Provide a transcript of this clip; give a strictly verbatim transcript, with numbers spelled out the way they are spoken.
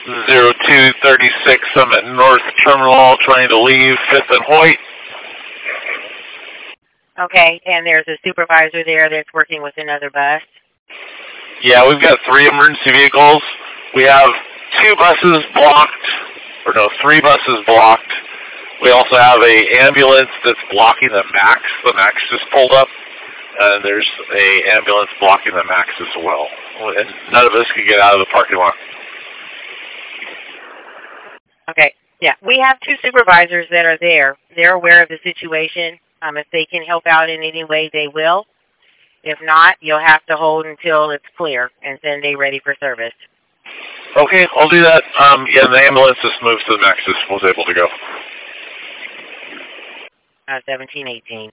zero two thirty-six Summit North Terminal, trying to leave fifth and Hoyt. Okay, and there's a supervisor there that's working with another bus? Yeah, we've got three emergency vehicles. We have two buses blocked, or no, three buses blocked. We also have a ambulance that's blocking the MAX. The MAX just pulled up, and there's a ambulance blocking the MAX as well. And none of us can get out of the parking lot. Okay, yeah, we have two supervisors that are there. They're aware of the situation. Um, if they can help out in any way, they will. If not, you'll have to hold until it's clear and send a ready for service. Okay, I'll do that. Um, yeah, the ambulance just moved to the MAX, just was able to go. Uh, seventeen eighteen.